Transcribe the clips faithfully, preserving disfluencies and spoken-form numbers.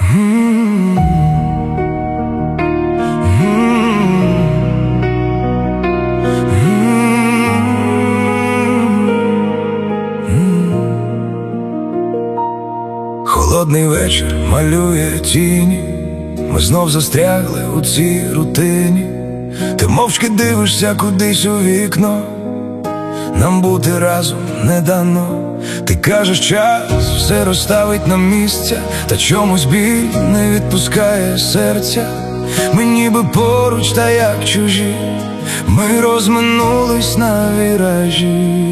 Холодний вечір малює тіні, ми знов застрягли у цій рутині. Ти мовчки дивишся кудись у вікно, нам бути разом не дано. Ти кажеш, час все розставить на місця, та чомусь біль не відпускає серця. Ми ніби поруч, та як чужі, ми розминулись на віражі.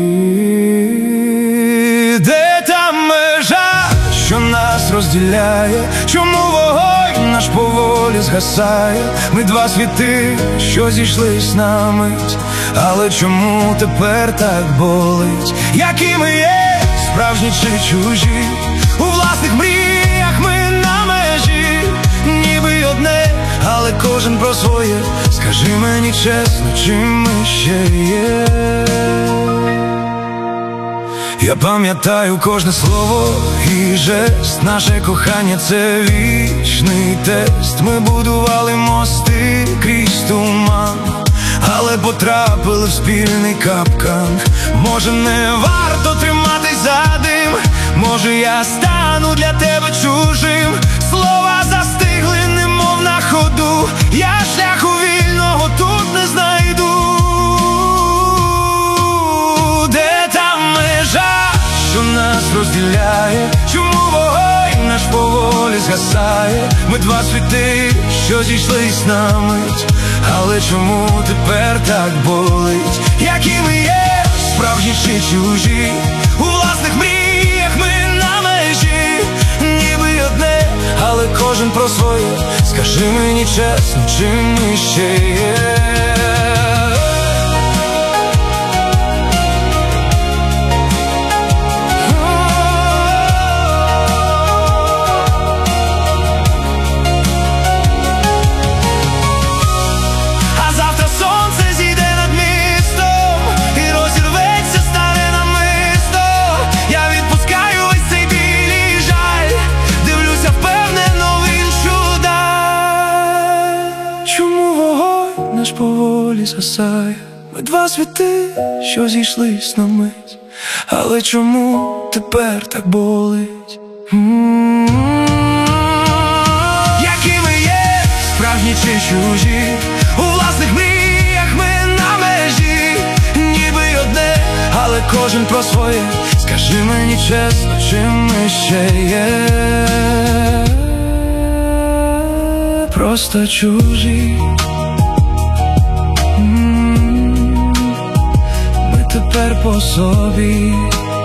Де та межа, що нас розділяє? Чому вогонь наш поволі згасає? Ми два світи, що зійшлись на мить, але чому тепер так болить? Які ми є, справжні чи чужі? У власних мріях ми на межі, ніби одне, але кожен про своє. Скажи мені чесно, чим ми ще є? Я пам'ятаю кожне слово і жест, наше кохання – це вічний тест. Ми будували мости крізь туман, але потрапили в спільний капкан. Може, не варто триматись за дим, може, я стану для тебе чужим. Слова застигли, немов на ходу, я шляху вільного тут не знайду. Де та межа, що нас розділяє? Чому вогонь наш поволі згасає? Ми два світи, що зійшлись на мить, але чому тепер так болить? Які ми є, справжні чи чужі? У власних мріях ми на межі, ніби одне, але кожен про своє. Скажи мені чесно, чим ми ще є? Наш поволі згасає, ми два світи, що зійшлись на мить, але чому тепер так болить? М-м-м. Які ми є, справжні чи чужі? У власних мріях ми на межі, ніби одне, але кожен про своє. Скажи мені чесно, чим ми ще є? Просто чужі. Ми тепер по собі.